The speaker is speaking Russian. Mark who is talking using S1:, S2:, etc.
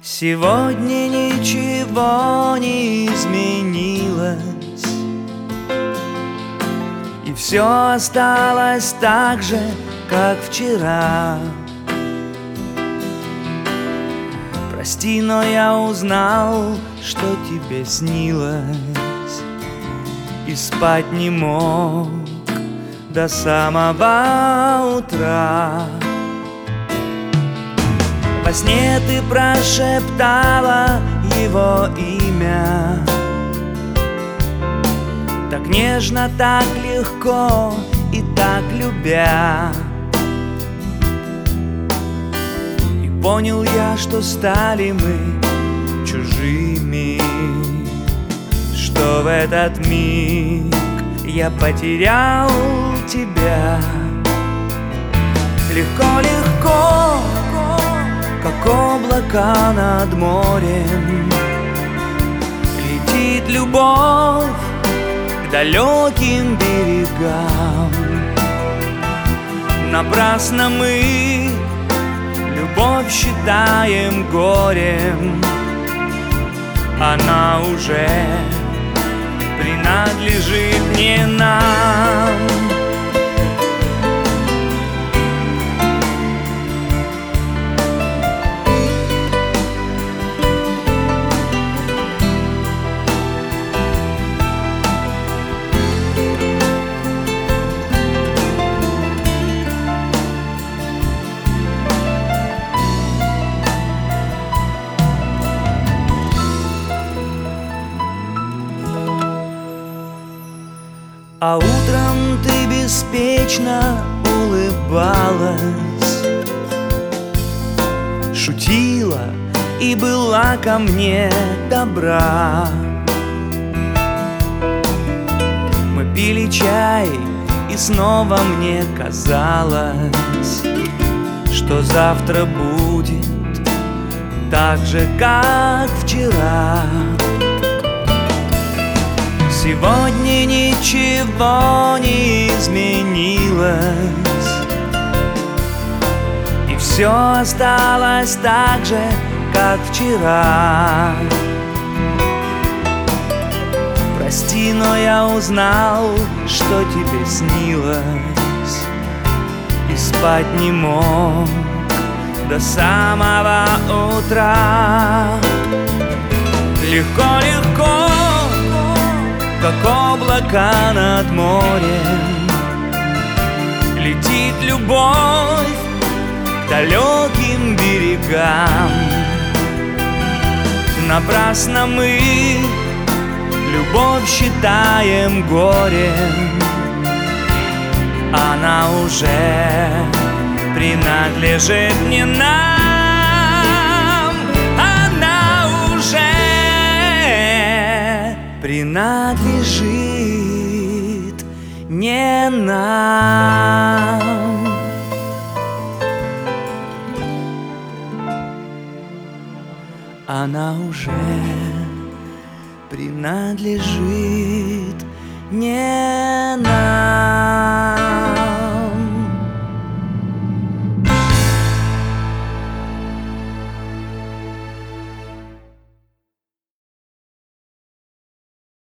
S1: Сегодня ничего не изменилось, и все осталось так же, как вчера. Прости, но я узнал, что тебе снилось, и спать не мог до самого утра. Во сне ты прошептала его имя, так нежно, так легко и так любя. И понял я, что стали мы чужими, что в этот миг я потерял тебя. Легко-легко, как облака над морем, летит любовь к далеким берегам. Напрасно мы любовь считаем горем, она уже принадлежит не нам. А утром ты беспечно улыбалась, шутила и была ко мне добра. Мы пили чай, и снова мне казалось, что завтра будет так же, как вчера. Сегодня ничего не изменилось, и все осталось так же, как вчера. Прости, но я узнал, что тебе снилось, и спать не мог до самого утра. Легко-легко, как облака над морем, летит любовь к далеким берегам. Напрасно мы любовь считаем горем, она уже принадлежит не нам. Принадлежит не нам. Она уже принадлежит не нам.